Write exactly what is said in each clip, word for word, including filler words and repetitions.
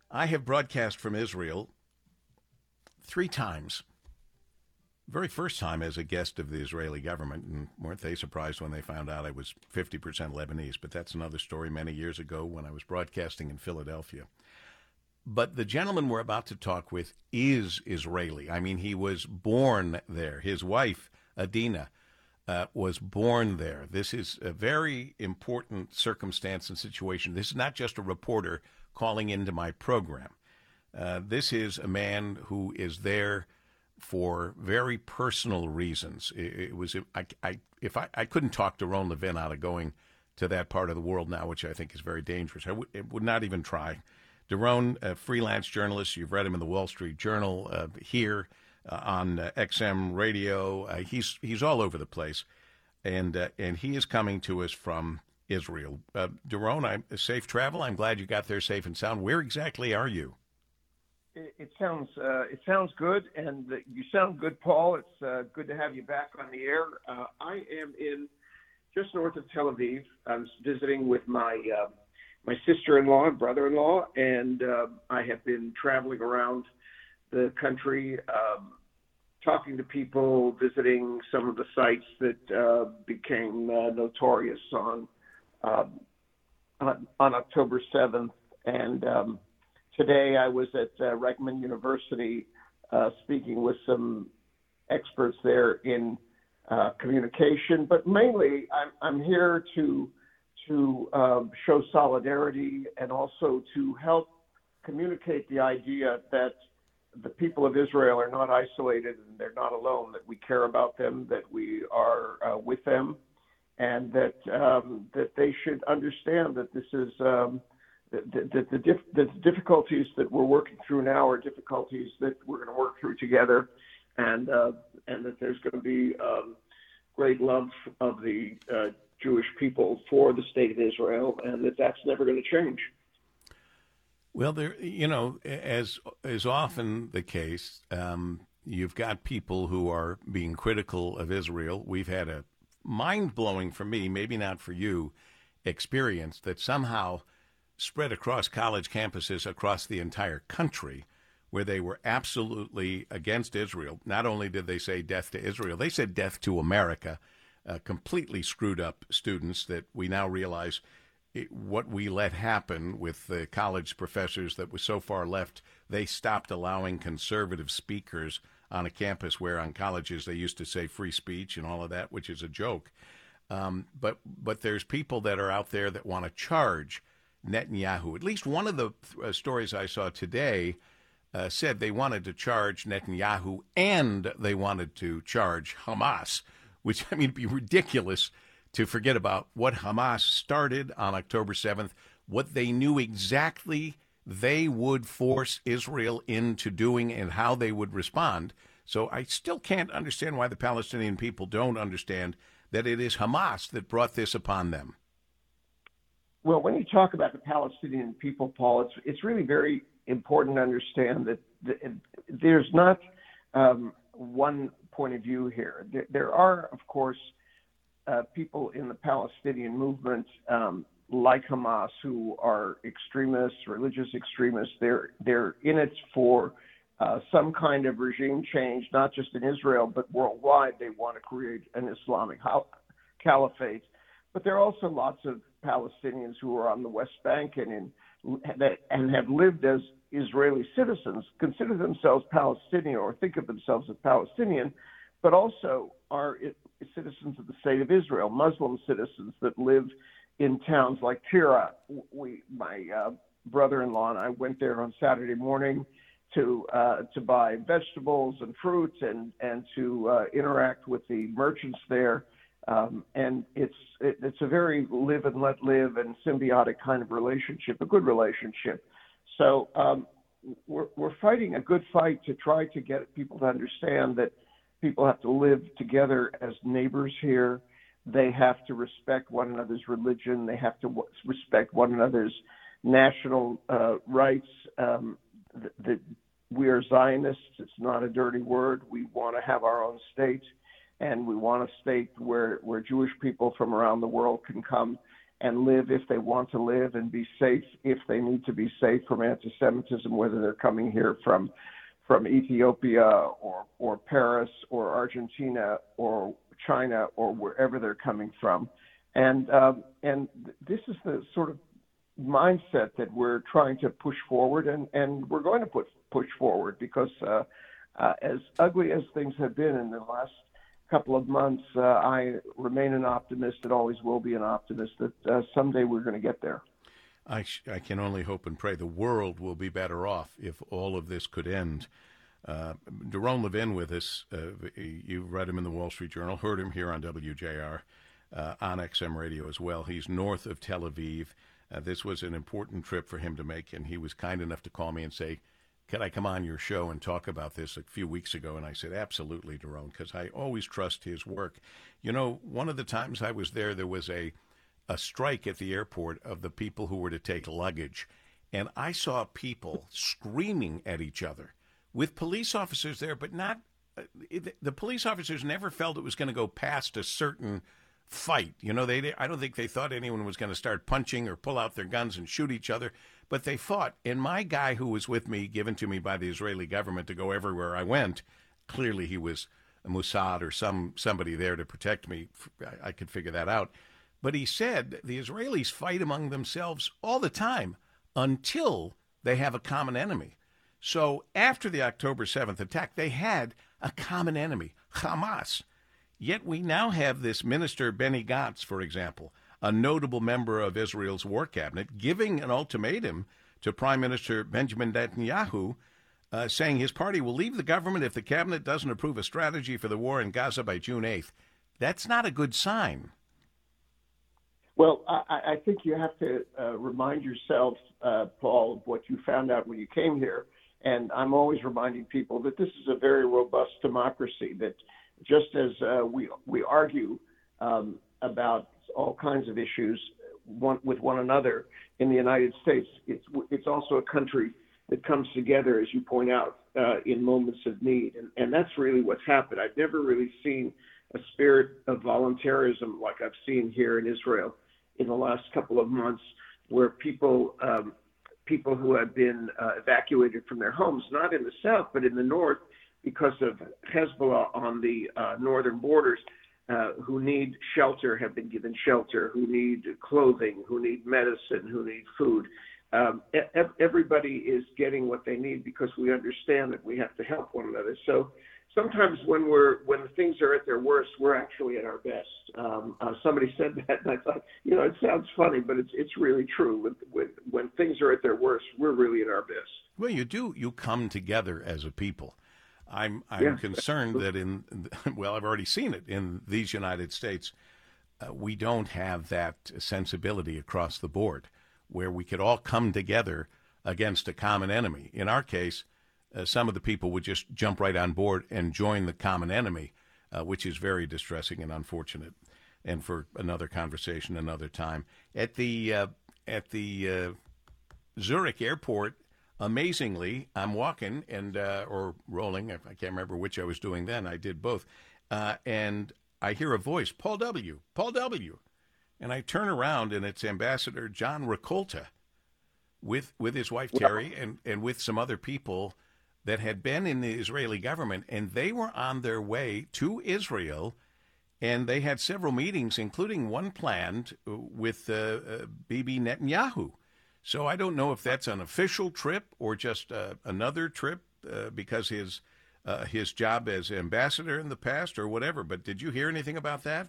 I have broadcast from Israel three times. Very first time as a guest of the Israeli government, and weren't they surprised when they found out I was fifty percent Lebanese? But that's another story many years ago when I was broadcasting in Philadelphia. But the gentleman we're about to talk with is Israeli. I mean, he was born there. His wife, Adina, uh, was born there. This is a very important circumstance and situation. This is not just a reporter calling into my program. Uh, this is a man who is there for very personal reasons. It, it was I, I if I, I couldn't talk Doron Levin out of going to that part of the world now, which I think is very dangerous. I would, I would not even try. Doron, a freelance journalist, you've read him in the Wall Street Journal, uh, here uh, on uh, X M radio. Uh, he's he's all over the place, and uh, and he is coming to us from Israel. Uh, Doron, I'm safe travel. I'm glad you got there safe and sound. Where exactly are you? It, it sounds uh, it sounds good, and uh, you sound good, Paul. It's uh, good to have you back on the air. Uh, I am in just north of Tel Aviv. I'm visiting with my uh, my sister-in-law and brother-in-law, and uh, I have been traveling around the country, um, talking to people, visiting some of the sites that uh, became uh, notorious on, um, on on October seventh, and um, today I was at uh, Reichman University uh, speaking with some experts there in uh, communication, but mainly I'm, I'm here to to um, show solidarity and also to help communicate the idea that the people of Israel are not isolated and they're not alone, that we care about them, that we are uh, with them, and that um, that they should understand that this is um, that, that, the dif- that the difficulties that we're working through now are difficulties that we're going to work through together, and uh, and that there's going to be um, great love of the uh, Jewish people for the state of Israel, and that that's never going to change. Well, there, you know, as is often the case, um, you've got people who are being critical of Israel. We've had a mind-blowing, for me, maybe not for you, experience that somehow spread across college campuses across the entire country, where they were absolutely against Israel. Not only did they say death to Israel, they said death to America. Uh, completely screwed up students that we now realize it, what we let happen with the college professors that was so far left. They stopped allowing conservative speakers on a campus where on colleges they used to say free speech and all of that, which is a joke. Um, but but there's people that are out there that want to charge Netanyahu. At least one of the uh, stories I saw today uh, said they wanted to charge Netanyahu and they wanted to charge Hamas, which, I mean, it'd be ridiculous to forget about what Hamas started on October seventh, what they knew exactly they would force Israel into doing and how they would respond. So I still can't understand why the Palestinian people don't understand that it is Hamas that brought this upon them. Well, when you talk about the Palestinian people, Paul, it's it's really very important to understand that there's not um, one point of view here. There, there are, of course, uh, people in the Palestinian movement um, like Hamas who are extremists, religious extremists. They're they're in it for uh, some kind of regime change, not just in Israel but worldwide. They want to create an Islamic caliphate. But there are also lots of Palestinians who are on the West Bank and in that and have lived as Israeli citizens, consider themselves Palestinian or think of themselves as Palestinian, but also are citizens of the state of Israel, Muslim citizens that live in towns like Tyre. We, my uh, brother-in-law and I went there on Saturday morning to uh, to buy vegetables and fruits and and to uh, interact with the merchants there. Um, and it's it, it's a very live and let live and symbiotic kind of relationship, a good relationship. So um, we're, we're fighting a good fight to try to get people to understand that people have to live together as neighbors here. They have to respect one another's religion. They have to w- respect one another's national uh, rights. Um, the, the, we are Zionists. It's not a dirty word. We want to have our own state, and we want a state where, where Jewish people from around the world can come and live if they want to live and be safe if they need to be safe from anti-Semitism, whether they're coming here from from Ethiopia or, or Paris or Argentina or China or wherever they're coming from. And um, and this is the sort of mindset that we're trying to push forward, and, and we're going to put, push forward because uh, uh, as ugly as things have been in the last couple of months, uh, I remain an optimist and always will be an optimist that uh, someday we're going to get there. I, sh- I can only hope and pray the world will be better off if all of this could end. Uh, Doron Levin with us. Uh, you read him in the Wall Street Journal, heard him here on W J R, uh, on X M Radio as well. He's north of Tel Aviv. Uh, this was an important trip for him to make, and he was kind enough to call me and say, could I come on your show and talk about this a few weeks ago? And I said, absolutely, Doron, because I always trust his work. You know, one of the times I was there, there was a, a strike at the airport of the people who were to take luggage, and I saw people screaming at each other with police officers there, but not uh, – the police officers never felt it was going to go past a certain fight. You know, they I don't think they thought anyone was going to start punching or pull out their guns and shoot each other. But they fought, and my guy who was with me, given to me by the Israeli government to go everywhere I went, clearly he was a Mossad or some somebody there to protect me. I, I could figure that out. But he said the Israelis fight among themselves all the time until they have a common enemy. So after the October seventh attack, they had a common enemy, Hamas. Yet we now have this minister, Benny Gantz, for example, a notable member of Israel's war cabinet, giving an ultimatum to Prime Minister Benjamin Netanyahu, uh, saying his party will leave the government if the cabinet doesn't approve a strategy for the war in Gaza by June eighth. That's not a good sign. Well, I, I think you have to uh, remind yourself, uh, Paul, of what you found out when you came here. And I'm always reminding people that this is a very robust democracy, that just as uh, we we argue um, about all kinds of issues one, with one another in the United States, it's it's also a country that comes together, as you point out, uh, in moments of need. And, and that's really what's happened. I've never really seen a spirit of voluntarism like I've seen here in Israel in the last couple of months, where people um, people who have been uh, evacuated from their homes, not in the south, but in the north, because of Hezbollah on the uh, northern borders, uh, who need shelter have been given shelter, who need clothing, who need medicine, who need food. Um, e- everybody is getting what they need because we understand that we have to help one another. So sometimes when we're when things are at their worst, we're actually at our best. Um, uh, somebody said that, and I thought, you know, it sounds funny, but it's it's really true. With, with, when things are at their worst, we're really at our best. Well, you do. You come together as a people. I'm I'm yeah. concerned that in, well, I've already seen it in these United States. Uh, we don't have that sensibility across the board where we could all come together against a common enemy. In our case, uh, some of the people would just jump right on board and join the common enemy, uh, which is very distressing and unfortunate. And for another conversation, another time. At the uh, at the uh, Zurich airport, amazingly, I'm walking and uh, or rolling. I can't remember which I was doing then. I did both, uh, and I hear a voice, Paul W., Paul W., and I turn around and it's Ambassador John Rakolta with with his wife Terry and, and with some other people that had been in the Israeli government, and they were on their way to Israel, and they had several meetings, including one planned with uh, uh, Bibi Netanyahu. So I don't know if that's an official trip or just uh, another trip uh, because his uh, his job as ambassador in the past or whatever. But did you hear anything about that?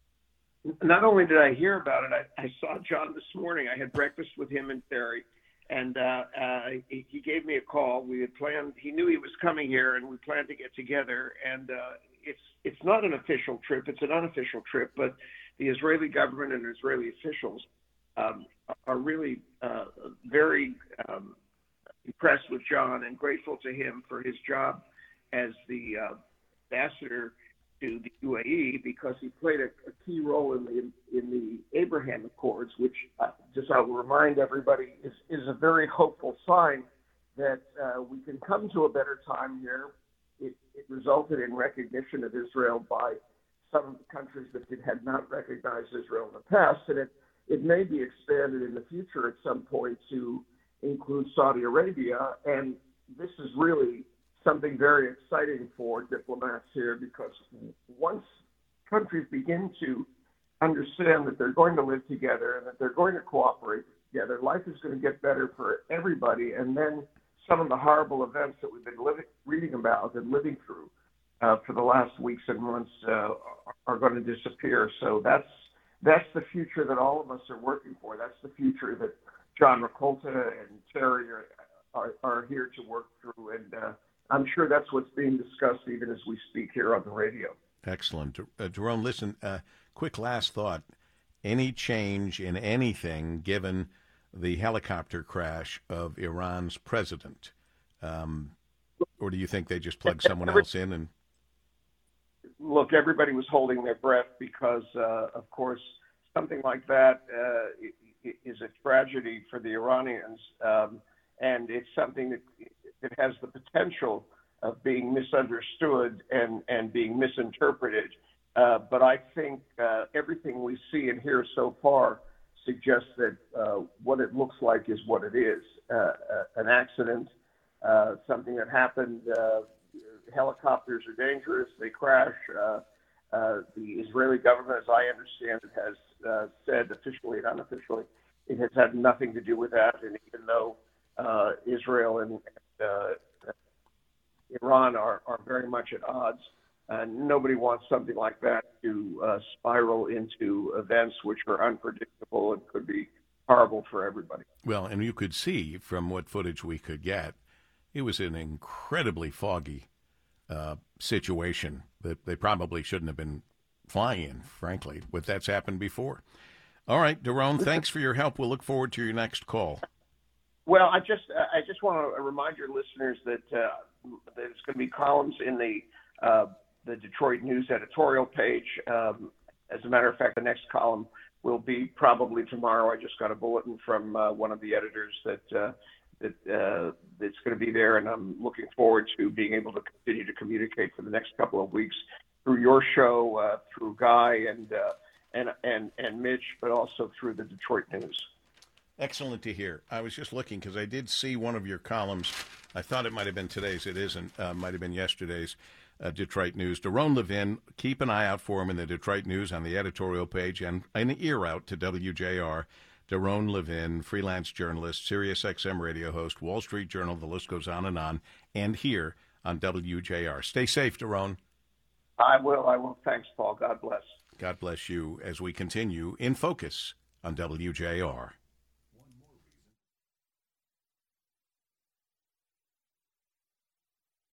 Not only did I hear about it, I, I saw John this morning. I had breakfast with him and Terry, and uh, uh, he, he gave me a call. We had planned. He knew he was coming here, and we planned to get together. And uh, it's it's not an official trip; it's an unofficial trip. But the Israeli government and Israeli officials um, are really uh, very um, impressed with John and grateful to him for his job as the uh, ambassador to the U A E, because he played a, a key role in the in the Abraham Accords, which uh, just I will remind everybody is, is a very hopeful sign that uh, we can come to a better time here. It, it resulted in recognition of Israel by some countries that did, had not recognized Israel in the past, and it it may be expanded in the future at some point to include Saudi Arabia. And this is really something very exciting for diplomats here, because once countries begin to understand that they're going to live together and that they're going to cooperate together, life is going to get better for everybody. And then some of the horrible events that we've been living, reading about and living through uh, for the last weeks and months uh, are going to disappear. So that's that's the future that all of us are working for. That's the future that John Rakolta and Terry are, are, are here to work through. And uh, I'm sure that's what's being discussed even as we speak here on the radio. Excellent. Uh, Doron, listen, uh, quick last thought. Any change in anything given the helicopter crash of Iran's president? Um, or do you think they just plug someone else in? And Look, everybody was holding their breath because, uh, of course, something like that uh, is a tragedy for the Iranians. Um, and it's something that it has the potential of being misunderstood and, and being misinterpreted. Uh, but I think uh, everything we see and hear so far suggests that uh, what it looks like is what it is, uh, uh, an accident, uh, something that happened. Uh, helicopters are dangerous. They crash. Uh, uh, the Israeli government, as I understand it, has uh, said officially and unofficially, it has had nothing to do with that. And even though uh, Israel and uh, Iran are, are very much at odds, Uh, nobody wants something like that to uh, spiral into events which are unpredictable and could be horrible for everybody. Well, and you could see from what footage we could get, it was an incredibly foggy uh, situation that they probably shouldn't have been flying in, frankly, but that's happened before. All right, Doron, thanks for your help. We'll look forward to your next call. Well, I just I just want to remind your listeners that uh, there's going to be columns in the uh, the Detroit News editorial page. Um, as a matter of fact, the next column will be probably tomorrow. I just got a bulletin from uh, one of the editors that uh, that uh, that's going to be there, and I'm looking forward to being able to continue to communicate for the next couple of weeks through your show, uh, through Guy and uh, and and and Mitch, but also through the Detroit News. Excellent to hear. I was just looking because I did see one of your columns. I thought it might have been today's. It isn't. Uh, might have been yesterday's. Uh, Detroit News. Doron Levin, keep an eye out for him in the Detroit News on the editorial page, and an ear out to W J R. Doron Levin, freelance journalist, Sirius X M radio host, Wall Street Journal, the list goes on and on, and here on W J R. Stay safe, Doron. I will. I will. Thanks, Paul. God bless. God bless you as we continue in focus on W J R.